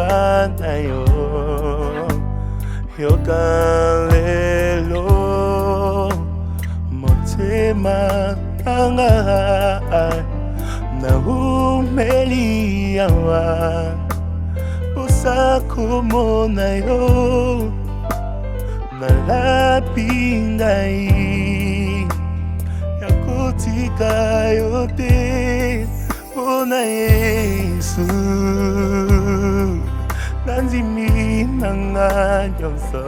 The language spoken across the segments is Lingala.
na yo yokalelo motema nanga na umeliawa usakumona yo nalapingai yakutika yote una Yesu nanzimi nanga nyonso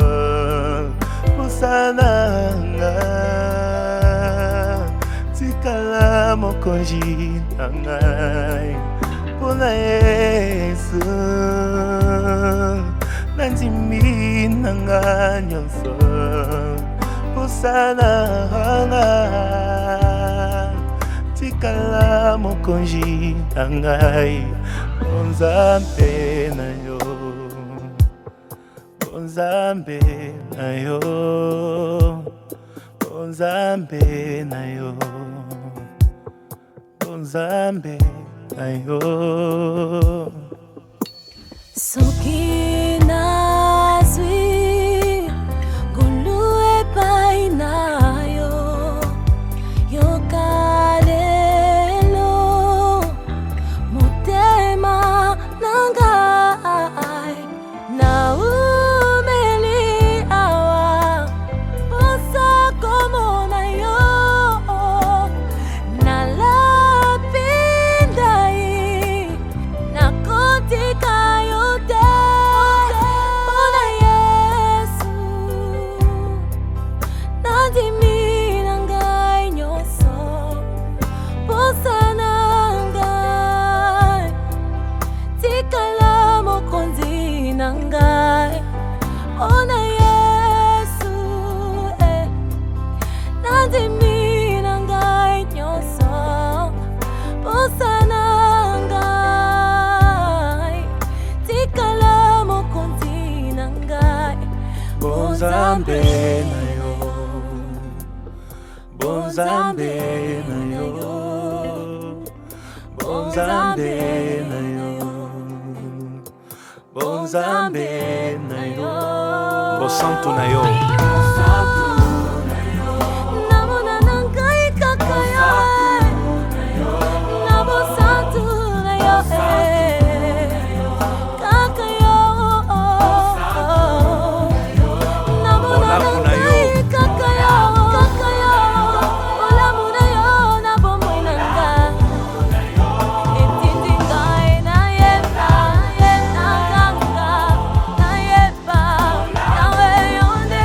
usananga tikala mokonzi nangai una Yesu nanzimi nanga nyonso usananga tikala mokonzi nangai Nzambe na yo Nzambe na yo Nzambe na yo Nzambe na yo soki nazwi ngolu epai na yo yokalelo motema nangai na umeli awa osakomona yo nalapindai nakotika yote ona Yesu nadimi nangai nyonso posa nangai tikala mokonzi nangai ona Yesu nadimi nangai nyonso posa nangai tikala mokonzi nangai Nzambe na yo Nzambe na yo Nzambe na yo Nzambe na yo Santo na yo namona nangai kaka yo nabo santu na yo kaka yo namona nangai kaka yo olamu na yo nabo moinanga etindi ngai na yeba ganga na yeba nawe yonde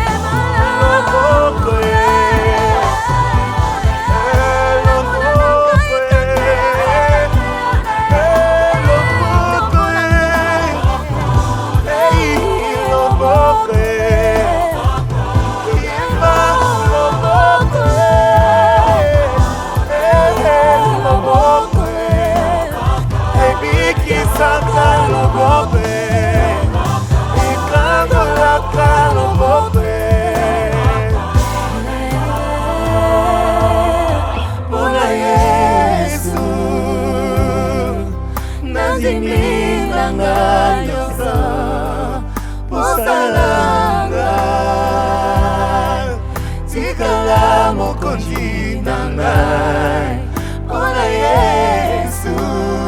tikala mokonzi nangai ona Yesu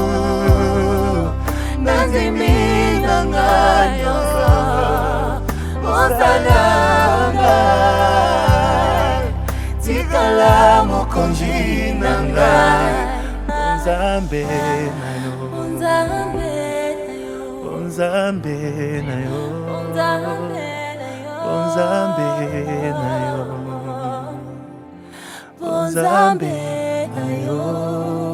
nazimi nangai nyonso posa nangai tikala mokonzi nangai Nzambe na yo Nzambe na yo Nzambe na yo Nzambe na yo